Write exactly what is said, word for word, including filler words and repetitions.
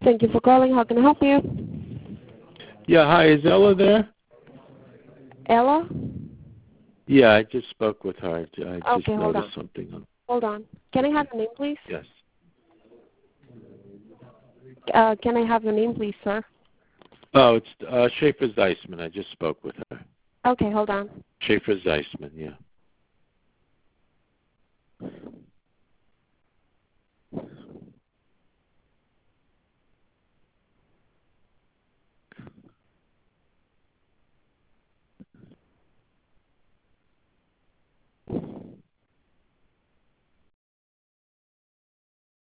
Thank you for calling. How can I help you? Yeah, hi. Is Ella there? Ella? Yeah, I just spoke with her. I just Okay, hold noticed on. something. On, Hold on. Can I have okay. your name, please? Yes. Uh, can I have your name, please, sir? Oh, it's uh, Schaefer Zeisman. I just spoke with her. Okay, hold on. Schaefer Zeisman, yeah.